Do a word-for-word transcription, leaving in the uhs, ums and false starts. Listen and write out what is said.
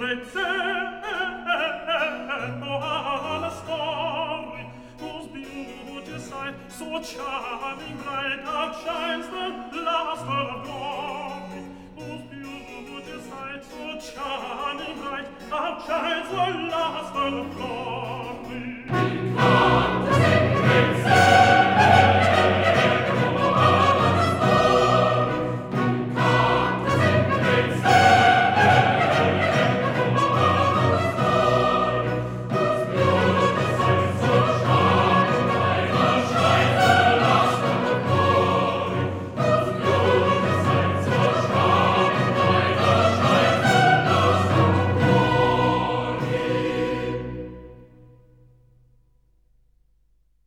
So charming, bright, outshines the luster of glory. Whose beauty sight so charming, bright, outshines the luster of glory.